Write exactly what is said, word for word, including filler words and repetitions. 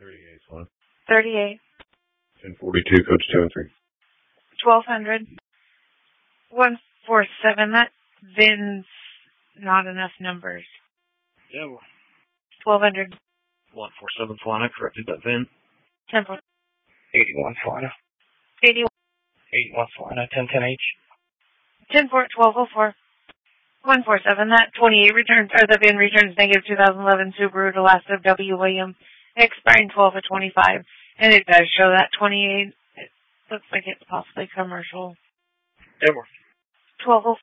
thirty-eight, one. thirty-eight. ten forty-two, codes two and three. twelve hundred. one four seven. That V I N's not enough numbers. Yeah. twelve hundred. one four seven, flying. I corrected that V I N. ten four. eighty-one, flying. eighty-one. eighty-one, flying. ten ten H. ten four, twelve oh four. one four seven. That twenty-eight returns, or the V I N returns negative two thousand eleven Subaru Delasso W. William, expiring twelve of twenty-five. And it does show that twenty-eight. It looks like it's possibly commercial. Edward. twelve oh four.